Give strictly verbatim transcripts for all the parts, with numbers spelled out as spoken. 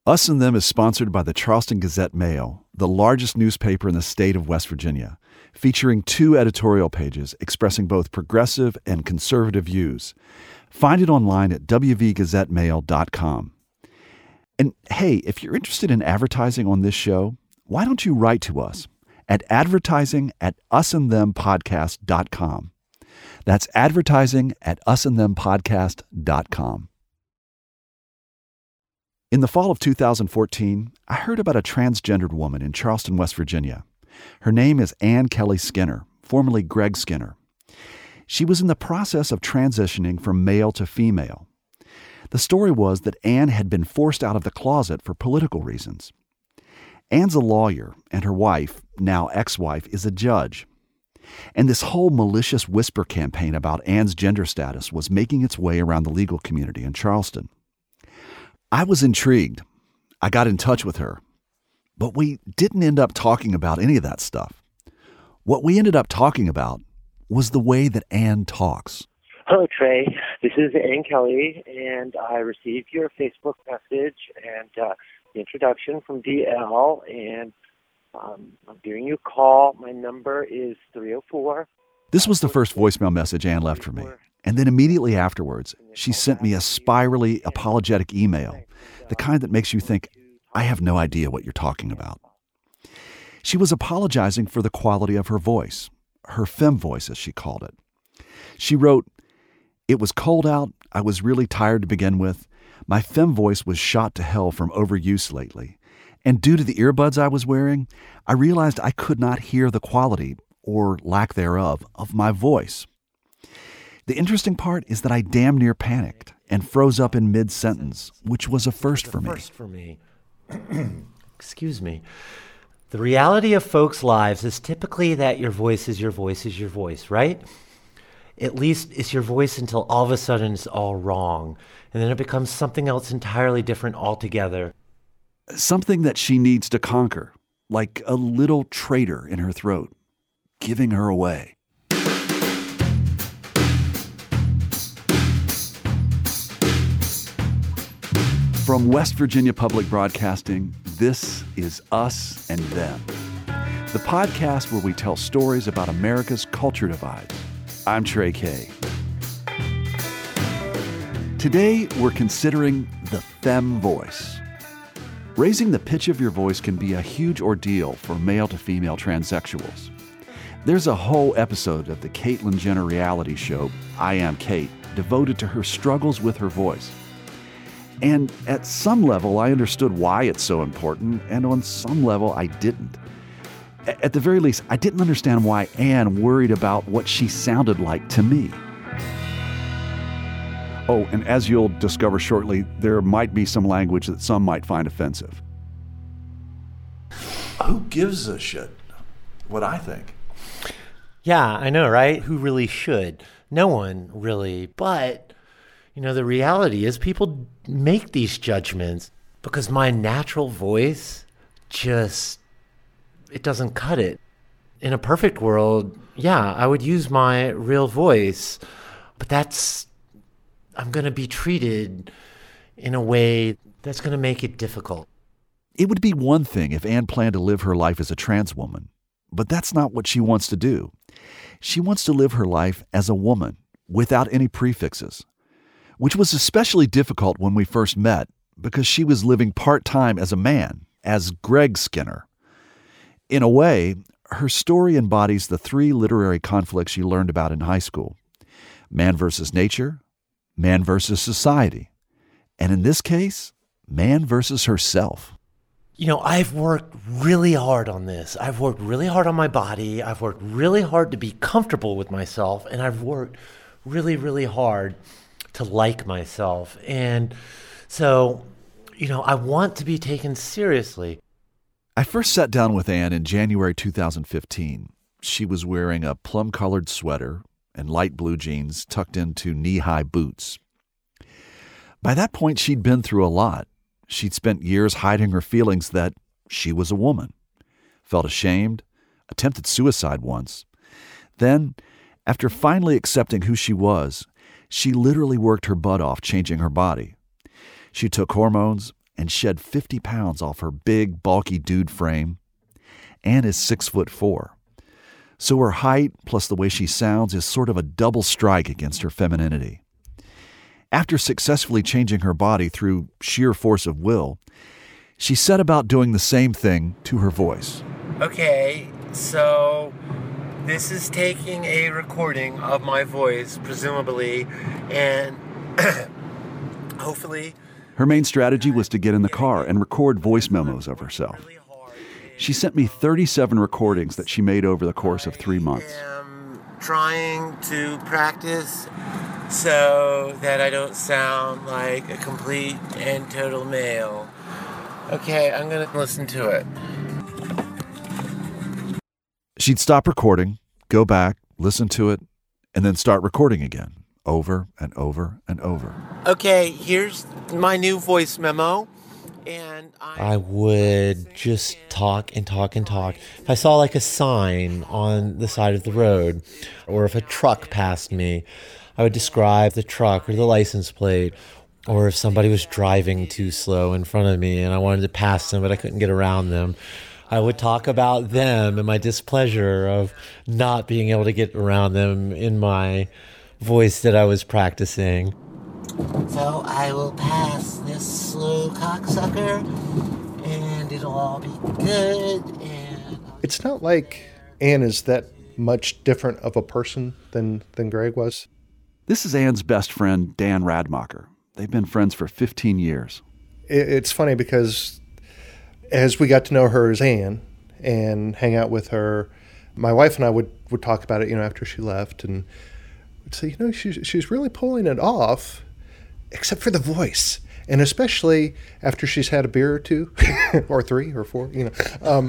Us and Them is sponsored by the Charleston Gazette-Mail, the largest newspaper in the state of West Virginia, featuring two editorial pages expressing both progressive and conservative views. Find it online at w v gazette mail dot com. And hey, if you're interested in advertising on this show, why don't you write to us at advertising at us and them podcast dot com. That's advertising at us and them podcast dot com. In the fall of two thousand fourteen, I heard about a transgendered woman in Charleston, West Virginia. Her name is Ann Kelly Skinner, formerly Greg Skinner. She was in the process of transitioning from male to female. The story was that Ann had been forced out of the closet for political reasons. Ann's a lawyer, and her wife, now ex-wife, is a judge. And this whole malicious whisper campaign about Ann's gender status was making its way around the legal community in Charleston. I was intrigued. I got in touch with her. But we didn't end up talking about any of that stuff. What we ended up talking about was the way that Ann talks. Hello, Trey. This is Ann Kelly, and I received your Facebook message and uh, the introduction from D L, and um, I'm giving you a call. My number is three oh four. This was the first voicemail message Ann left for me. And then immediately afterwards, she sent me a spirally apologetic email, the kind that makes you think, I have no idea what you're talking about. She was apologizing for the quality of her voice, her femme voice, as she called it. She wrote, "It was cold out. I was really tired to begin with. My femme voice was shot to hell from overuse lately. And due to the earbuds I was wearing, I realized I could not hear the quality, or lack thereof, of my voice. The interesting part is that I damn near panicked and froze up in mid-sentence, which was a first for me." First for me. Excuse me. The reality of folks' lives is typically that your voice is your voice is your voice, right? At least it's your voice until all of a sudden it's all wrong, and then it becomes something else entirely different altogether. Something that she needs to conquer, like a little traitor in her throat, giving her away. From West Virginia Public Broadcasting, this is Us and Them, the podcast where we tell stories about America's culture divides. I'm Trey Kay. Today, we're considering the femme voice. Raising the pitch of your voice can be a huge ordeal for male to female transsexuals. There's a whole episode of the Caitlyn Jenner reality show, I Am Kate, devoted to her struggles with her voice. And at some level, I understood why it's so important, and on some level, I didn't. At the very least, I didn't understand why Ann worried about what she sounded like to me. Oh, and as you'll discover shortly, there might be some language that some might find offensive. Who gives a shit what I think? Yeah, I know, right? Who really should? No one really. But, you know, the reality is people make these judgments because my natural voice just, it doesn't cut it. In a perfect world, yeah, I would use my real voice, but that's, I'm going to be treated in a way that's going to make it difficult. It would be one thing if Ann planned to live her life as a trans woman, but that's not what she wants to do. She wants to live her life as a woman without any prefixes, which was especially difficult when we first met because she was living part-time as a man, as Greg Skinner. In a way, her story embodies the three literary conflicts she learned about in high school: man versus nature, man versus society, and in this case, man versus herself. You know, I've worked really hard on this. I've worked really hard on my body. I've worked really hard to be comfortable with myself, and I've worked really, really hard to like myself. And so, you know, I want to be taken seriously. I first sat down with Ann in January two thousand fifteen. She was wearing a plum-colored sweater and light blue jeans tucked into knee-high boots. By that point, she'd been through a lot. She'd spent years hiding her feelings that she was a woman, felt ashamed, attempted suicide once. Then, after finally accepting who she was, she literally worked her butt off changing her body. She took hormones, and shed fifty pounds off her big, bulky dude frame. Ann is six foot four. So her height plus the way she sounds is sort of a double strike against her femininity. After successfully changing her body through sheer force of will, she set about doing the same thing to her voice. Okay, so this is taking a recording of my voice, presumably, and hopefully... Her main strategy was to get in the car and record voice memos of herself. She sent me thirty-seven recordings that she made over the course of three months. I am trying to practice so that I don't sound like a complete and total male. Okay, I'm going to listen to it. She'd stop recording, go back, listen to it, and then start recording again, over and over and over. Okay, here's my new voice memo. And I, I would just talk and talk and talk. If I saw like a sign on the side of the road, or if a truck passed me, I would describe the truck or the license plate. Or if somebody was driving too slow in front of me and I wanted to pass them but I couldn't get around them, I would talk about them and my displeasure of not being able to get around them in my voice that I was practicing. So I will pass this slow cocksucker, and it'll all be good. And it's not like Ann is that much different of a person than, than Greg was. This is Ann's best friend, Dan Radmacher. They've been friends for fifteen years. It, it's funny because as we got to know her as Ann and hang out with her, my wife and I would, would talk about it, you know, after she left, and would say, you know, she's, she's really pulling it off. Except for the voice, and especially after she's had a beer or two, or three, or four, you know. Um,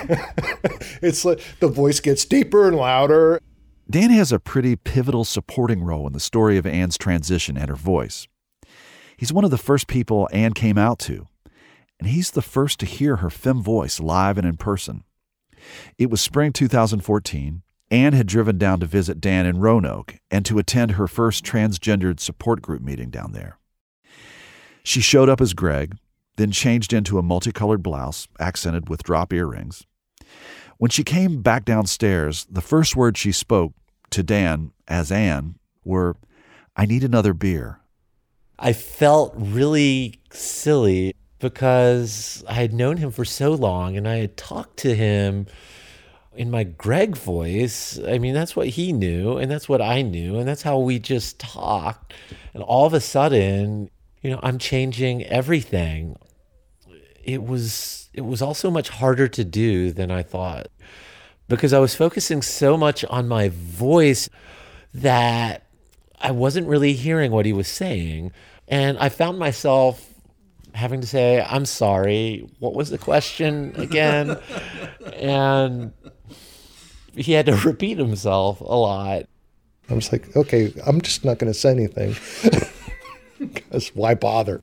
it's like the voice gets deeper and louder. Dan has a pretty pivotal supporting role in the story of Ann's transition and her voice. He's one of the first people Ann came out to, and he's the first to hear her femme voice live and in person. It was spring two thousand fourteen. Ann had driven down to visit Dan in Roanoke and to attend her first transgendered support group meeting down there. She showed up as Greg, then changed into a multicolored blouse, accented with drop earrings. When she came back downstairs, the first words she spoke to Dan as Ann were, "I need another beer." I felt really silly because I had known him for so long and I had talked to him in my Greg voice. I mean, that's what he knew, and that's what I knew, and that's how we just talked. And all of a sudden, you know, I'm changing everything. It was it was also much harder to do than I thought, because I was focusing so much on my voice that I wasn't really hearing what he was saying. And I found myself having to say, "I'm sorry, what was the question again?" And he had to repeat himself a lot. I was like, okay, I'm just not going to say anything. Because why bother?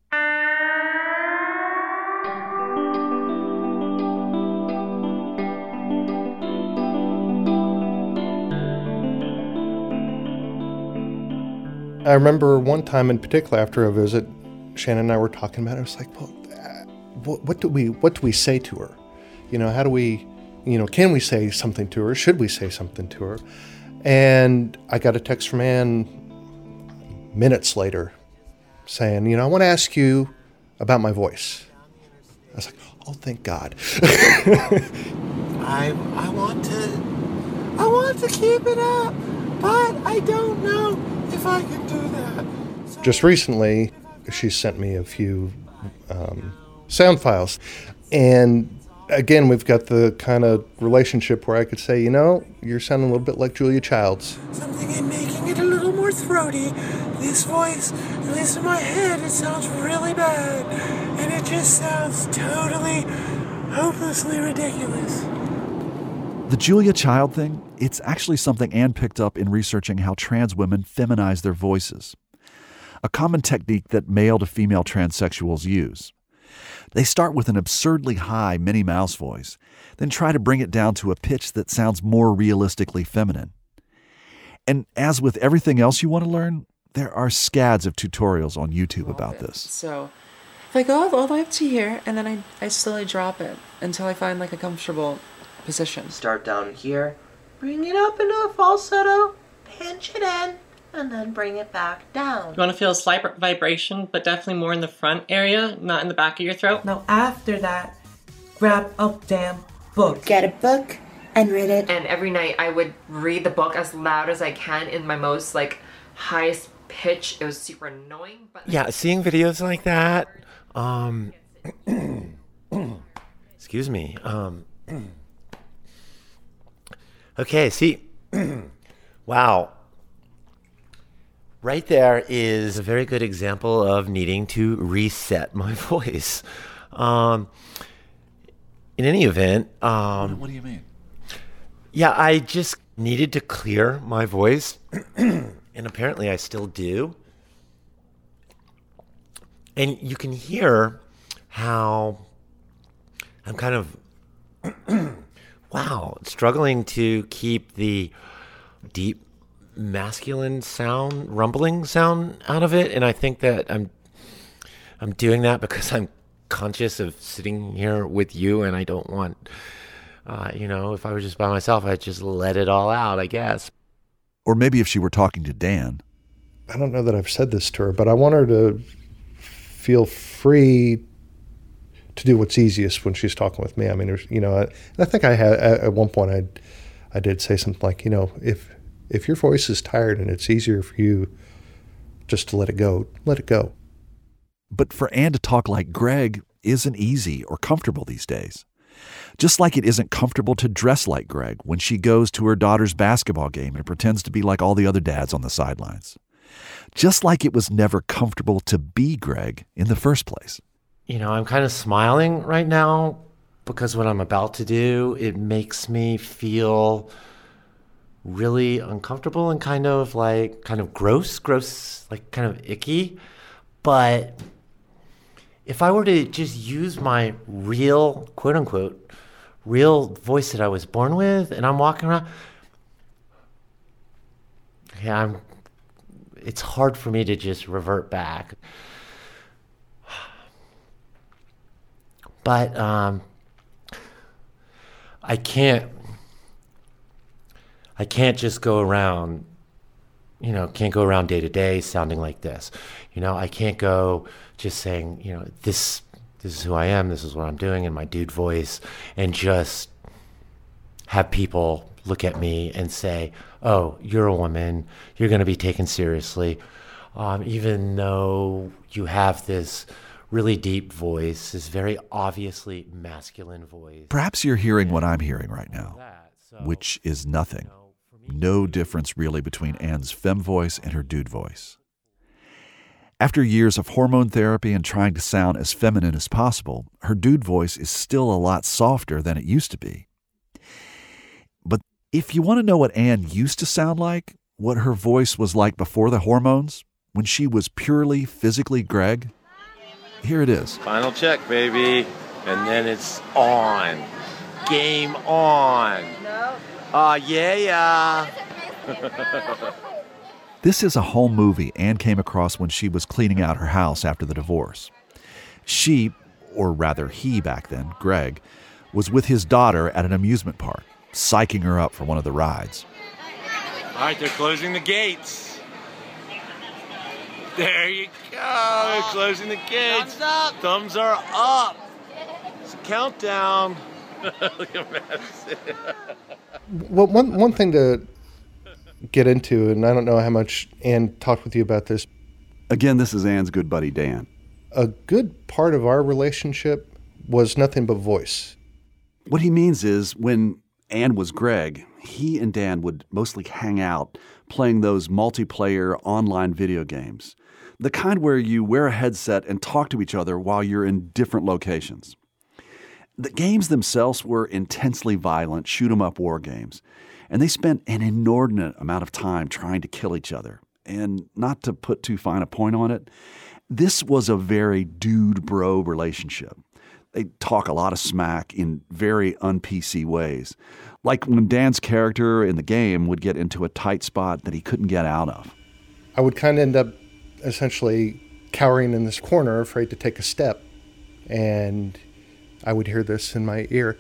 I remember one time in particular after a visit, Shannon and I were talking about it. I was like, well, uh, what, what do we what do we say to her? You know, how do we, you know, can we say something to her? Should we say something to her? And I got a text from Ann minutes later saying, you know, I want to ask you about my voice. I was like, oh, thank God. I I want to I want to keep it up, but I don't know if I can do that. So Just recently, she sent me a few um, sound files. And again, we've got the kind of relationship where I could say, you know, you're sounding a little bit like Julia Childs. Something in making it a little more throaty. This voice, at least in my head, it sounds really bad. And it just sounds totally, hopelessly ridiculous. The Julia Child thing, it's actually something Ann picked up in researching how trans women feminize their voices. A common technique that male to female transsexuals use. They start with an absurdly high Minnie Mouse voice, then try to bring it down to a pitch that sounds more realistically feminine. And as with everything else you want to learn, there are scads of tutorials on YouTube about this. So If I go all the way up to here, and then I, I slowly drop it until I find like a comfortable position. Start down here, bring it up into a falsetto, pinch it in, and then bring it back down. You want to feel a slight vibration, but definitely more in the front area, not in the back of your throat. Now after that, grab a damn book. Get a book and read it. And every night I would read the book as loud as I can in my most like highest pitch. It was super annoying. But yeah, seeing videos like that, um, excuse me. Um, okay, see, wow. Right there is a very good example of needing to reset my voice. Um, in any event, um, what do you mean? Yeah, I just needed to clear my voice, and apparently I still do. And you can hear how I'm kind of, wow, struggling to keep the deep masculine sound, rumbling sound out of it. And I think that I'm I'm doing that because I'm conscious of sitting here with you, and I don't want, uh, you know, if I were just by myself, I'd just let it all out, I guess. Or maybe if she were talking to Dan. I don't know that I've said this to her, but I want her to feel free to do what's easiest when she's talking with me. I mean, there's, you know, I, I think I had at one point I I did say something like, you know, if if your voice is tired and it's easier for you just to let it go, let it go. But for Ann to talk like Greg isn't easy or comfortable these days. Just like it isn't comfortable to dress like Greg when she goes to her daughter's basketball game and pretends to be like all the other dads on the sidelines. Just like it was never comfortable to be Greg in the first place. You know, I'm kind of smiling right now because what I'm about to do, it makes me feel really uncomfortable and kind of like, kind of gross, gross, like kind of icky. But if I were to just use my real, quote unquote, real voice that I was born with, and I'm walking around, yeah, I'm, it's hard for me to just revert back. But um, I can't, I can't just go around, you know, can't go around day to day sounding like this. You know, I can't go just saying, you know, this, this is who I am, this is what I'm doing in my dude voice, and just have people look at me and say, oh, you're a woman, you're going to be taken seriously, um, even though you have this really deep voice, this very obviously masculine voice. Perhaps you're hearing what I'm hearing right now, which is nothing. No difference really between Ann's femme voice and her dude voice. After years of hormone therapy and trying to sound as feminine as possible, her dude voice is still a lot softer than it used to be. But if you want to know what Ann used to sound like, what her voice was like before the hormones, when she was purely physically Greg, here it is. Final check, baby. And then it's on. Game on. No. Ah, uh, yeah, yeah. This is a home movie Ann came across when she was cleaning out her house after the divorce. She, or rather he back then, Greg, was with his daughter at an amusement park, psyching her up for one of the rides. All right, they're closing the gates. There you go. They're closing the gates. Thumbs up. Thumbs are up. It's a countdown. Look at Madison. Well, one one thing to get into, and I don't know how much Ann talked with you about this. Again, this is Ann's good buddy, Dan. A good part of our relationship was nothing but voice. What he means is when Ann was Greg, he and Dan would mostly hang out playing those multiplayer online video games. The kind where you wear a headset and talk to each other while you're in different locations. The games themselves were intensely violent, shoot-'em-up war games, and they spent an inordinate amount of time trying to kill each other. And not to put too fine a point on it, this was a very dude-bro relationship. They talk a lot of smack in very un-P C ways, like when Dan's character in the game would get into a tight spot that he couldn't get out of. I would kind of end up essentially cowering in this corner, afraid to take a step. And I would hear this in my ear.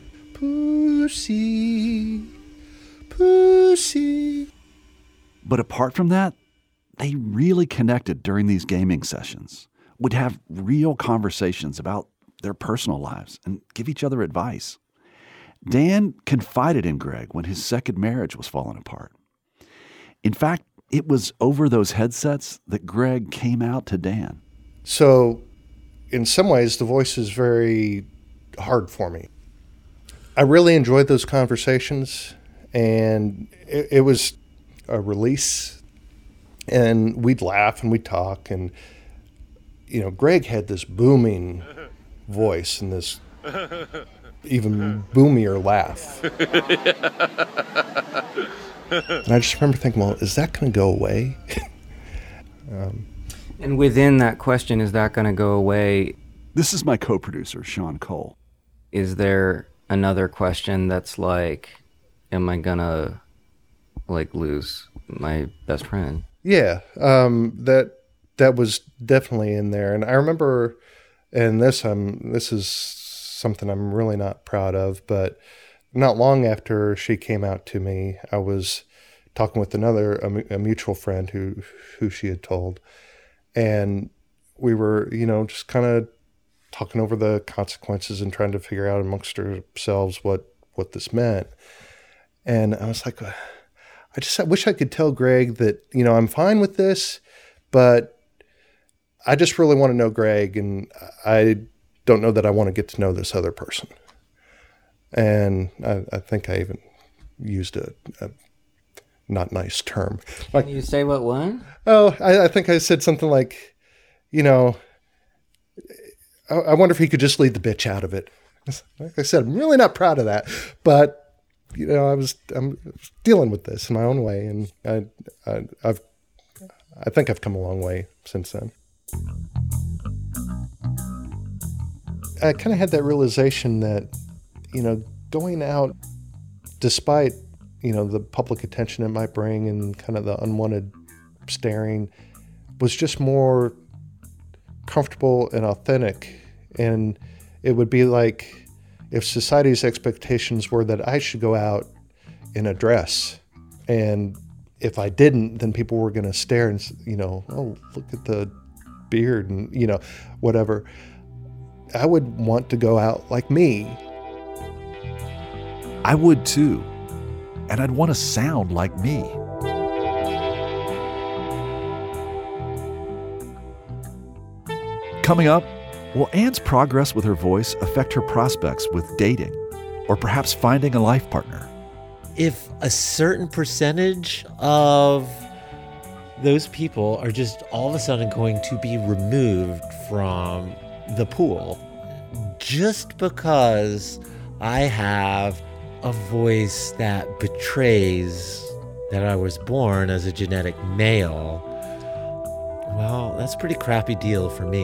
Pussy, pussy. But apart from that, they really connected during these gaming sessions, would have real conversations about their personal lives and give each other advice. Dan confided in Greg when his second marriage was falling apart. In fact, it was over those headsets that Greg came out to Dan. So, in some ways, the voice is very hard for me. I really enjoyed those conversations, and it, it was a release, and we'd laugh and we'd talk, and, you know, Greg had this booming voice and this even boomier laugh. And I just remember thinking, well, is that going to go away? um, and within that question, is that going to go away? This is my co-producer, Sean Cole. Is there another question that's like, am I going to like lose my best friend? Yeah, um, that that was definitely in there. And I remember, and this I'm this is something I'm really not proud of, but not long after she came out to me, I was talking with another, a, a mutual friend who, who she had told. And we were, you know, just kind of talking over the consequences and trying to figure out amongst ourselves what, what this meant. And I was like, I just I wish I could tell Greg that, you know, I'm fine with this, but I just really want to know Greg, and I don't know that I want to get to know this other person. And I, I think I even used a, a not nice term. Like, Can you say what one? Oh, I, I think I said something like, you know, I, I wonder if he could just lead the bitch out of it. Like I said, I'm really not proud of that, but you know, I was I'm dealing with this in my own way, and I, I I've I think I've come a long way since then. I kind of had that realization that, you know, going out, despite, you know, the public attention it might bring and kind of the unwanted staring, was just more comfortable and authentic. And it would be like if society's expectations were that I should go out in a dress, and if I didn't, then people were going to stare and, you know, oh, look at the beard and, you know, whatever. I would want to go out like me. I would too. And I'd want to sound like me. Coming up, will Anne's progress with her voice affect her prospects with dating, or perhaps finding a life partner? If a certain percentage of those people are just all of a sudden going to be removed from the pool just because I have a voice that betrays that I was born as a genetic male, well, that's a pretty crappy deal for me.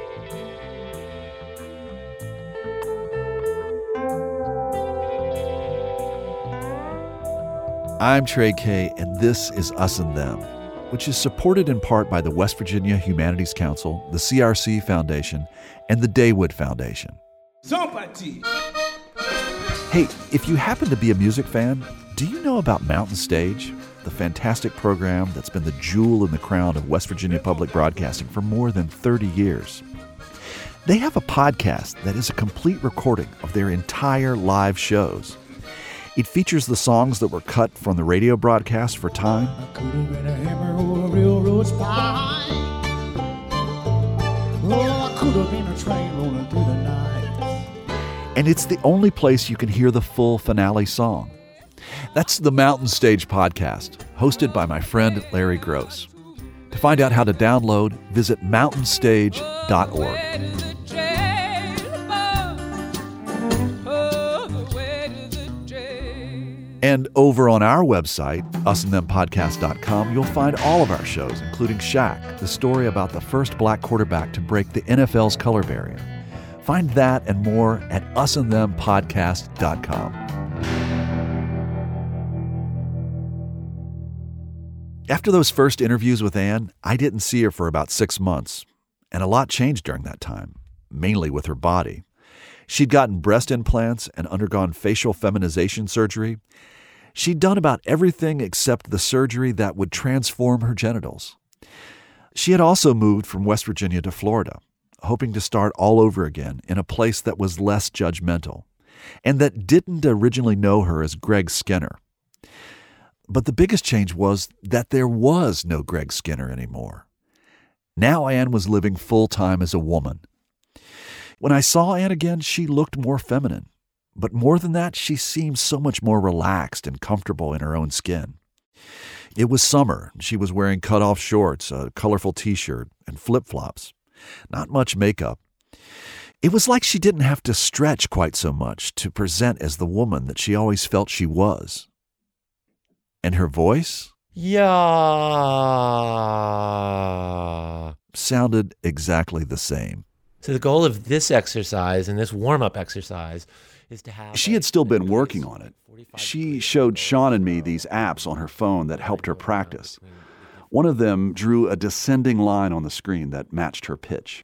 I'm Trey Kay, and this is Us and Them, which is supported in part by the West Virginia Humanities Council, the C R C Foundation, and the Daywood Foundation. Somebody. Hey, if you happen to be a music fan, do you know about Mountain Stage, the fantastic program that's been the jewel in the crown of West Virginia public broadcasting for more than thirty years? They have a podcast that is a complete recording of their entire live shows. It features the songs that were cut from the radio broadcast for Time. I could have been a hammer or a railroad spine. Oh, I could have been a train rolling through the night. And it's the only place you can hear the full finale song. That's the Mountain Stage podcast, hosted by my friend Larry Gross. To find out how to download, visit mountain stage dot org. And over on our website, us and them podcast dot com, you'll find all of our shows, including Shaq, the story about the first black quarterback to break the N F L's color barrier. Find that and more at us and them podcast dot com. After those first interviews with Anne, I didn't see her for about six months. And a lot changed during that time, mainly with her body. She'd gotten breast implants and undergone facial feminization surgery. She'd done about everything except the surgery that would transform her genitals. She had also moved from West Virginia to Florida, hoping to start all over again in a place that was less judgmental and that didn't originally know her as Greg Skinner. But the biggest change was that there was no Greg Skinner anymore. Now Ann was living full-time as a woman. When I saw Ann again, she looked more feminine. But more than that, she seemed so much more relaxed and comfortable in her own skin. It was summer. She was wearing cut-off shorts, a colorful t-shirt, and flip-flops. Not much makeup. It was like she didn't have to stretch quite so much to present as the woman that she always felt she was. And her voice? Yeah. Sounded exactly the same. So the goal of this exercise and this warm-up exercise is to have... She had still been working on it. She showed Sean and me these apps on her phone that helped her practice. One of them drew a descending line on the screen that matched her pitch.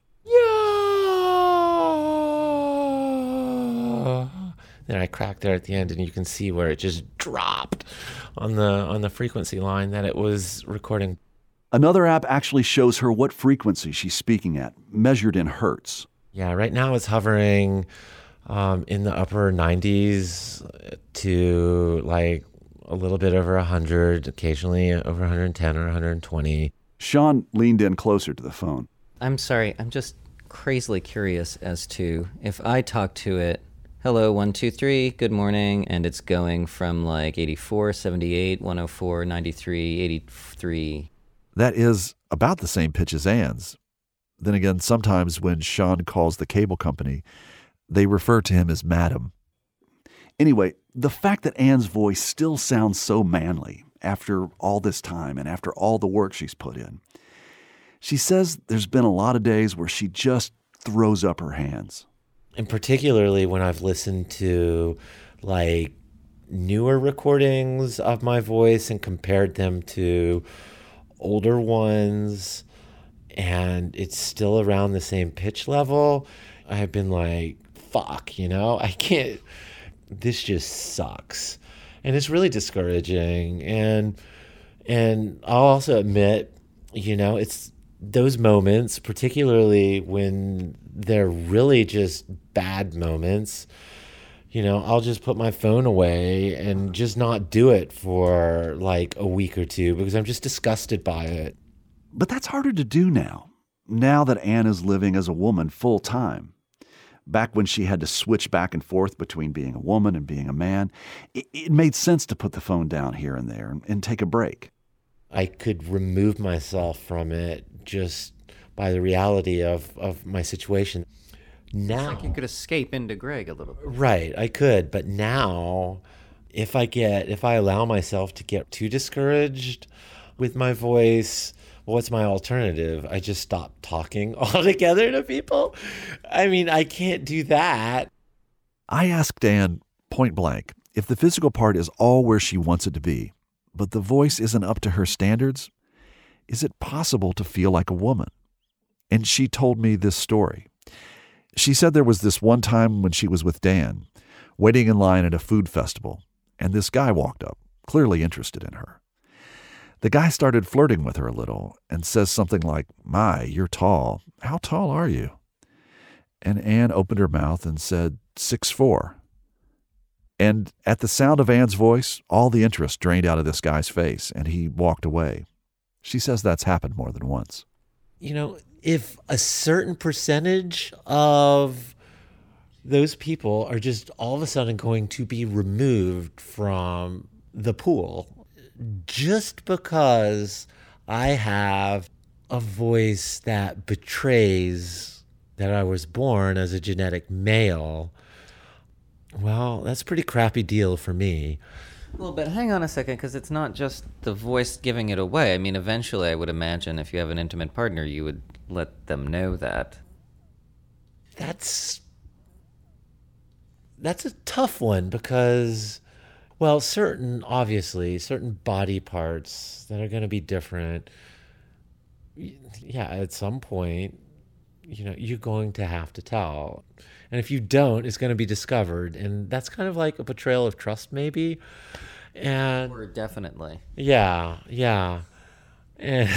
Yeah. Then I cracked there at the end, and you can see where it just dropped on the on the frequency line that it was recording. Another app actually shows her what frequency she's speaking at, measured in hertz. Yeah, right now it's hovering um, in the upper nineties to like a little bit over one hundred, occasionally over one hundred ten or one hundred twenty. Sean leaned in closer to the phone. I'm sorry, I'm just crazily curious as to if I talk to it, hello, one, two, three, good morning, and it's going from like eighty-four, seventy-eight, one oh four, ninety-three, eighty-three. That is about the same pitch as Ann's. Then again, sometimes when Sean calls the cable company, they refer to him as Madam. Anyway, the fact that Ann's voice still sounds so manly after all this time and after all the work she's put in. She says there's been a lot of days where she just throws up her hands. And particularly when I've listened to like newer recordings of my voice and compared them to older ones, and it's still around the same pitch level, I've been like, fuck, you know, I can't, this just sucks. And it's really discouraging. And, and I'll also admit, you know, it's those moments, particularly when they're really just bad moments, you know, I'll just put my phone away and just not do it for like a week or two because I'm just disgusted by it. But that's harder to do now, now that Ann is living as a woman full time. Back when she had to switch back and forth between being a woman and being a man, it, it made sense to put the phone down here and there and, and take a break. I could remove myself from it just by the reality of, of my situation. Now, it's like you could escape into Greg a little bit. Right, I could. But now, if I get, if I allow myself to get too discouraged with my voice, what's my alternative? I just stop talking altogether to people? I mean, I can't do that. I asked Ann point blank if the physical part is all where she wants it to be, but the voice isn't up to her standards, is it possible to feel like a woman? And she told me this story. She said there was this one time when she was with Dan, waiting in line at a food festival, and this guy walked up, clearly interested in her. The guy started flirting with her a little and says something like, "My, you're tall. How tall are you?" And Ann opened her mouth and said, six foot four. And at the sound of Ann's voice, all the interest drained out of this guy's face, and he walked away. She says that's happened more than once. You know, if a certain percentage of those people are just all of a sudden going to be removed from the pool just because I have a voice that betrays that I was born as a genetic male, well, that's a pretty crappy deal for me. Well, but hang on a second, because it's not just the voice giving it away. I mean, eventually I would imagine if you have an intimate partner, you would let them know that. That's that's a tough one because, well, certain, obviously, certain body parts that are going to be different, yeah, at some point, you know, you're going to have to tell. And if you don't, it's going to be discovered. And that's kind of like a betrayal of trust, maybe. And or definitely. Yeah, yeah. And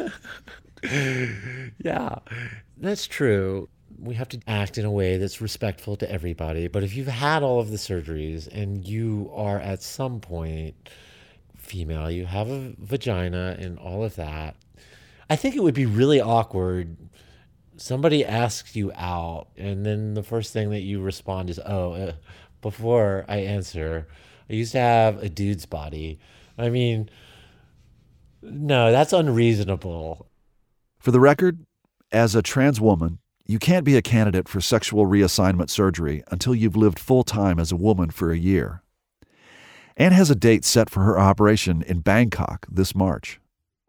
yeah, that's true. We have to act in a way that's respectful to everybody. But if you've had all of the surgeries and you are at some point female, you have a vagina and all of that, I think it would be really awkward. Somebody asks you out, and then the first thing that you respond is, oh, uh, before I answer, I used to have a dude's body. I mean, no, that's unreasonable. For the record, as a trans woman, you can't be a candidate for sexual reassignment surgery until you've lived full-time as a woman for a year. Anne has a date set for her operation in Bangkok this March.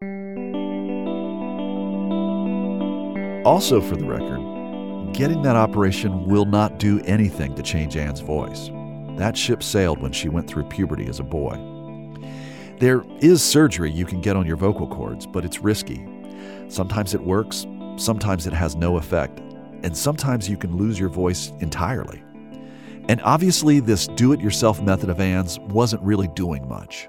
Also for the record, getting that operation will not do anything to change Anne's voice. That ship sailed when she went through puberty as a boy. There is surgery you can get on your vocal cords, but it's risky. Sometimes it works, sometimes it has no effect, and sometimes you can lose your voice entirely. And obviously, this do-it-yourself method of Anne's wasn't really doing much.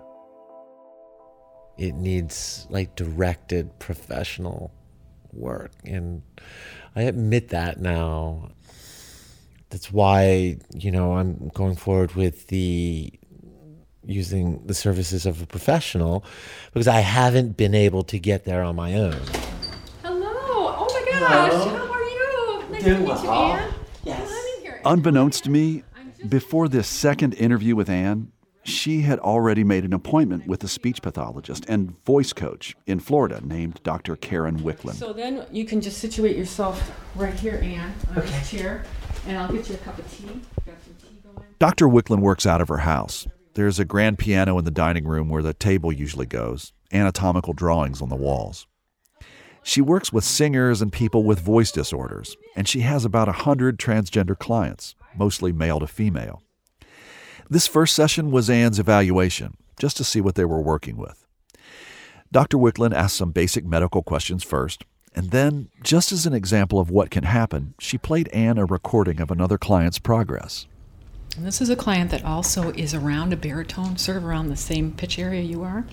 It needs, like, directed professional work, and I admit that now. That's why, you know, I'm going forward with the using the services of a professional, because I haven't been able to get there on my own. Hello. Oh my gosh. Hello. How are you? Nice Doing to meet you, well. Anne. Yes. Come in here. Unbeknownst to me, before this second interview with Anne, she had already made an appointment with a speech pathologist and voice coach in Florida named Doctor Karen Wicklund. So then you can just situate yourself right here, Anne, on okay. this chair, and I'll get you a cup of tea. Got some tea going. Doctor Wicklund works out of her house. There's a grand piano in the dining room where the table usually goes, anatomical drawings on the walls. She works with singers and people with voice disorders, and she has about a hundred transgender clients, mostly male to female. This first session was Anne's evaluation, just to see what they were working with. Doctor Wicklund asked some basic medical questions first, and then, just as an example of what can happen, she played Anne a recording of another client's progress. And this is a client that also is around a baritone, sort of around the same pitch area you are.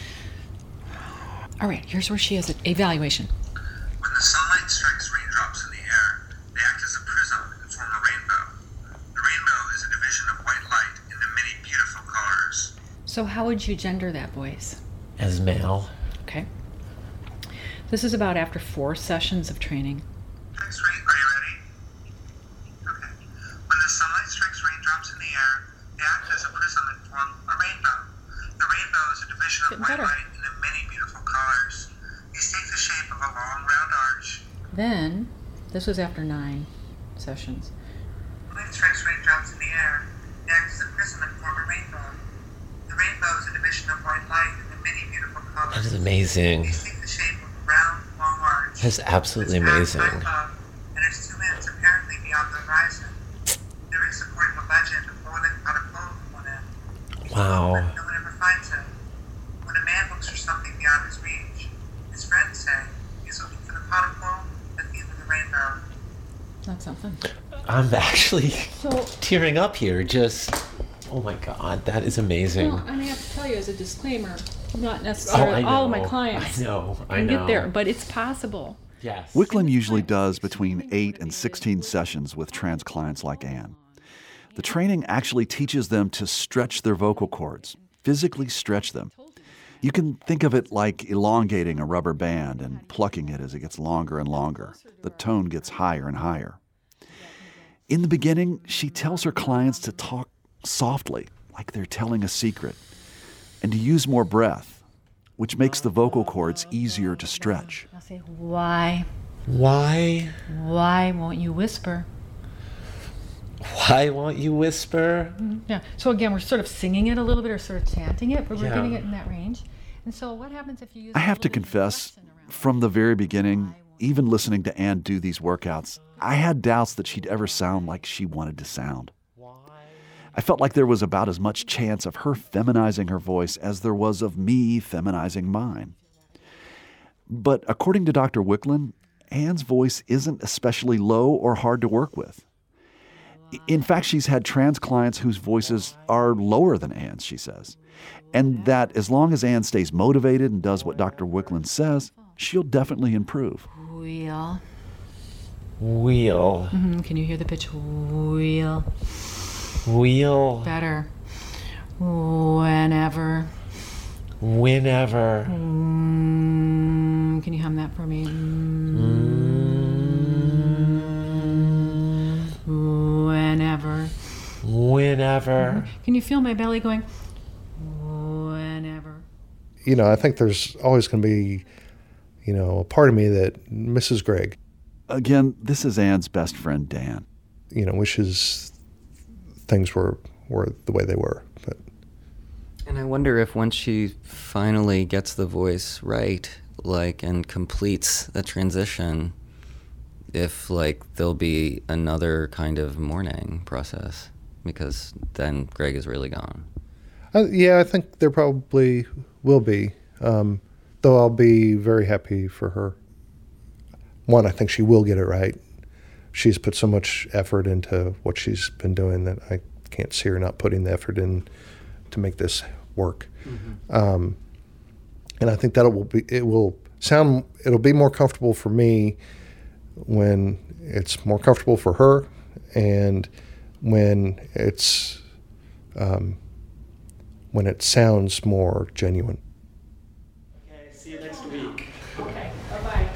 All right, here's where she is at evaluation. When the sunlight strikes raindrops in the air, they act as a prism and form a rainbow. The rainbow is a division of white light into many beautiful colors. So how would you gender that voice? As male. Okay. This is about after four sessions of training. Next, are you ready? Okay. When the sunlight strikes raindrops in the air, they act as a prism and form a rainbow. The rainbow is a division of white light into many beautiful colors. These take the shape of a long, round arch. Then, this was after nine sessions. When it strikes raindrops in the air, they act as a prism and form a rainbow. The rainbow is a division of white light into many beautiful colors. That is amazing. These take the shape of a round, long arch. That's absolutely amazing. Above, and its two ends apparently beyond the horizon. There is supporting a legend of boiling pot of gold at one end. Wow. No one ever finds it. When a man looks for something beyond his reach, his friends say he's looking for the pot of gold at the end of the rainbow. That's something. I'm actually So- tearing up here. Just, oh my God, that is amazing. Well, and I have to tell you as a disclaimer, not necessarily Oh, I all of my know. clients I know, I can know. get there, but it's possible. Yes. Wicklund usually does between eight and sixteen sessions with trans clients like Anne. The training actually teaches them to stretch their vocal cords, physically stretch them. You can think of it like elongating a rubber band and plucking it as it gets longer and longer. The tone gets higher and higher. In the beginning, she tells her clients to talk softly, like they're telling a secret, and to use more breath, which makes the vocal cords easier to stretch. I'll say, why? Why? Why won't you whisper? Why won't you whisper? Yeah. So again, we're sort of singing it a little bit or sort of chanting it, but we're Yeah. getting it in that range. And so what happens if you use I have to confess, from the very beginning, even listening to Anne do these workouts, I had doubts that she'd ever sound like she wanted to sound. I felt like there was about as much chance of her feminizing her voice as there was of me feminizing mine. But according to Doctor Wicklund, Anne's voice isn't especially low or hard to work with. In fact, she's had trans clients whose voices are lower than Anne's, she says. And that as long as Anne stays motivated and does what Doctor Wicklund says, she'll definitely improve. Wheel. Wheel. Mm-hmm. Can you hear the pitch? Wheel. Wheel. Better. Whenever. Whenever. Mm, can you hum that for me? Mm. Whenever. Whenever. Mm-hmm. Can you feel my belly going? Whenever. You know, I think there's always going to be, you know, a part of me that misses Greg. Again, this is Anne's best friend, Dan. You know, wishes things were, were the way they were. But And I wonder if once she finally gets the voice right, like, and completes the transition, if, like, there'll be another kind of mourning process, because then Greg is really gone. Uh, yeah, I think there probably will be, um, though I'll be very happy for her. One, I think she will get it right. She's put so much effort into what she's been doing that I can't see her not putting the effort in to make this work. Mm-hmm. Um, and I think that it will be, it will sound, it'll be more comfortable for me when it's more comfortable for her, and when it's, um, when it sounds more genuine. Okay, see you next week. Okay, bye-bye.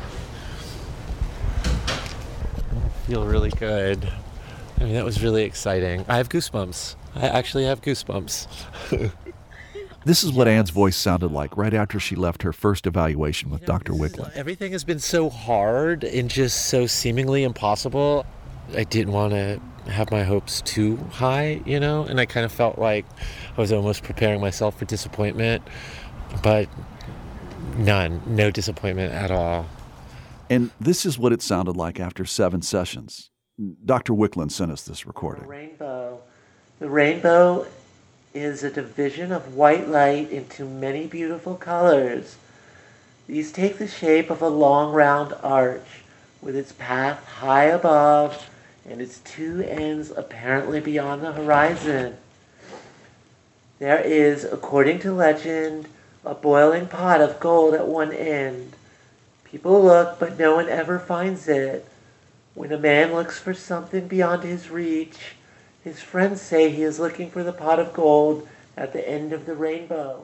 I feel really good. I mean, that was really exciting. I have goosebumps. I actually have goosebumps. This is what Anne's voice sounded like right after she left her first evaluation with Doctor Wicklund. Everything has been so hard and just so seemingly impossible. I didn't want to have my hopes too high, you know, and I kind of felt like I was almost preparing myself for disappointment, but none, no disappointment at all. And this is what it sounded like after seven sessions. Doctor Wicklund sent us this recording. The rainbow. The rainbow is a division of white light into many beautiful colors. These take the shape of a long round arch with its path high above and its two ends apparently beyond the horizon. There is, according to legend, a boiling pot of gold at one end. People look, but no one ever finds it. When a man looks for something beyond his reach, his friends say he is looking for the pot of gold at the end of the rainbow.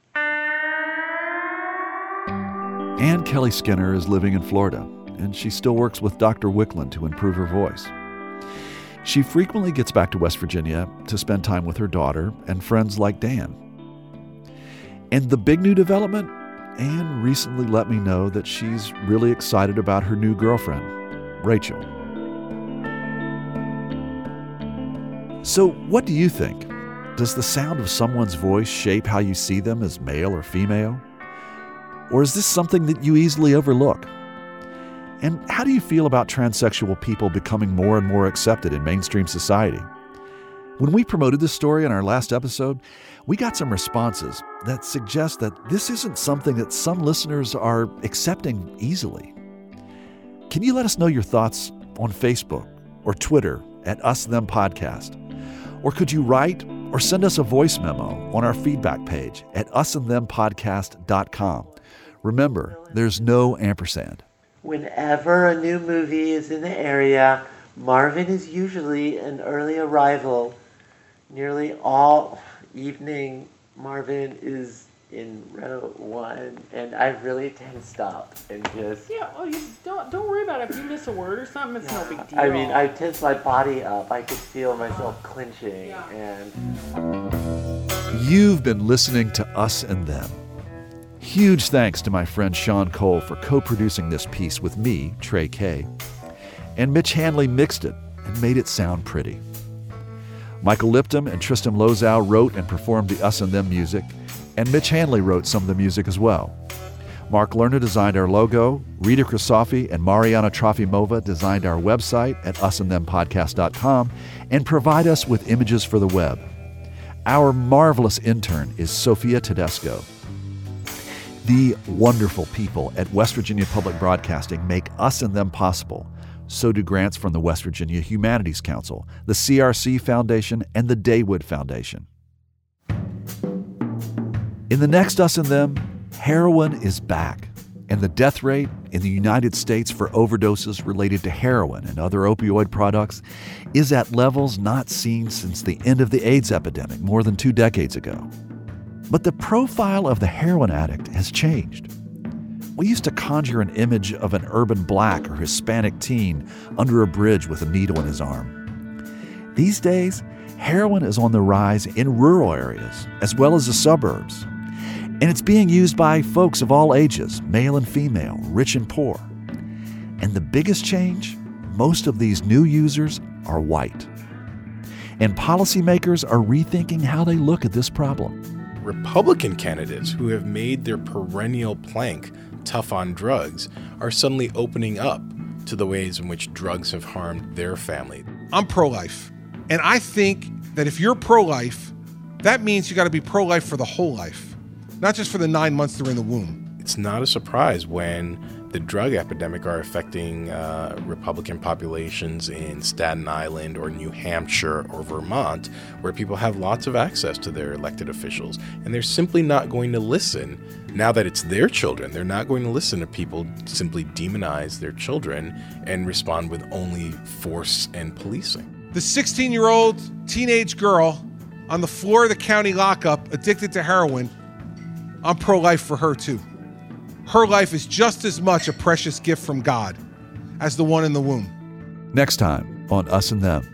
Anne Kelly Skinner is living in Florida, and she still works with Doctor Wicklund to improve her voice. She frequently gets back to West Virginia to spend time with her daughter and friends like Dan. And the big new development? Anne recently let me know that she's really excited about her new girlfriend, Rachel. So what do you think? Does the sound of someone's voice shape how you see them as male or female? Or is this something that you easily overlook? And how do you feel about transsexual people becoming more and more accepted in mainstream society? When we promoted this story in our last episode, we got some responses that suggest that this isn't something that some listeners are accepting easily. Can you let us know your thoughts on Facebook or Twitter at Us Them Podcast? Or could you write or send us a voice memo on our feedback page at us and them podcast dot com? Remember, there's no ampersand. Whenever a new movie is in the area, Marvin is usually an early arrival. Nearly all evening, Marvin is in row one, and I really tensed up and just... Yeah, oh, you don't don't worry about it. If you miss a word or something, it's yeah. no big deal. I mean, I tensed my body up. I could feel myself clenching, yeah. and... You've been listening to Us and Them. Huge thanks to my friend Sean Cole for co-producing this piece with me, Trey Kay. And Mitch Hanley mixed it and made it sound pretty. Michael Lipton and Tristan Lozow wrote and performed the Us and Them music, and Mitch Hanley wrote some of the music as well. Mark Lerner designed our logo, Rita Krisofi and Mariana Trofimova designed our website at us and them podcast dot com and provide us with images for the web. Our marvelous intern is Sophia Tedesco. The wonderful people at West Virginia Public Broadcasting make Us and Them possible. So do grants from the West Virginia Humanities Council, the C R C Foundation, and the Daywood Foundation. In the next Us and Them, heroin is back, and the death rate in the United States for overdoses related to heroin and other opioid products is at levels not seen since the end of the AIDS epidemic more than two decades ago. But the profile of the heroin addict has changed. We used to conjure an image of an urban black or Hispanic teen under a bridge with a needle in his arm. These days, heroin is on the rise in rural areas as well as the suburbs. And it's being used by folks of all ages, male and female, rich and poor. And the biggest change, most of these new users are white. And policymakers are rethinking how they look at this problem. Republican candidates who have made their perennial plank tough on drugs are suddenly opening up to the ways in which drugs have harmed their family. I'm pro-life. And I think that if you're pro-life, that means you got to be pro-life for the whole life, not just for the nine months they're in the womb. It's not a surprise when the drug epidemic are affecting uh, Republican populations in Staten Island or New Hampshire or Vermont, where people have lots of access to their elected officials. And they're simply not going to listen. Now that it's their children, they're not going to listen to people simply demonize their children and respond with only force and policing. The sixteen-year-old teenage girl on the floor of the county lockup addicted to heroin, I'm pro-life for her too. Her life is just as much a precious gift from God as the one in the womb. Next time on Us and Them.